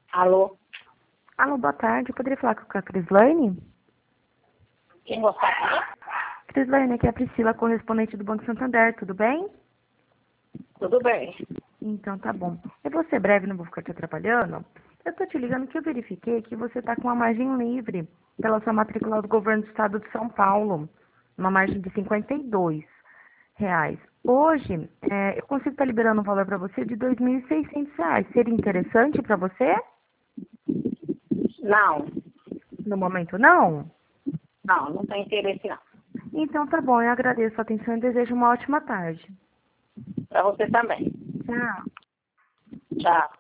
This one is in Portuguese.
Alô? Alô, boa tarde. Eu poderia falar com a Crislaine? Quem gostaria? Crislaine, aqui é a Priscila, correspondente do Banco Santander. Tudo bem? Tudo bem. Então, tá bom. Eu vou ser breve, não vou ficar te atrapalhando. Eu tô te ligando que eu verifiquei que você tá com uma margem livre pela sua matrícula do governo do estado de São Paulo. Uma margem de R$ 52. Hoje, eu consigo estar liberando um valor para você de R$ 2.600. Seria interessante para você? Não, No momento, não? não tem interesse não. Então, tá bom. Eu agradeço a atenção e desejo uma ótima tarde. Para você também. Tchau. Tchau.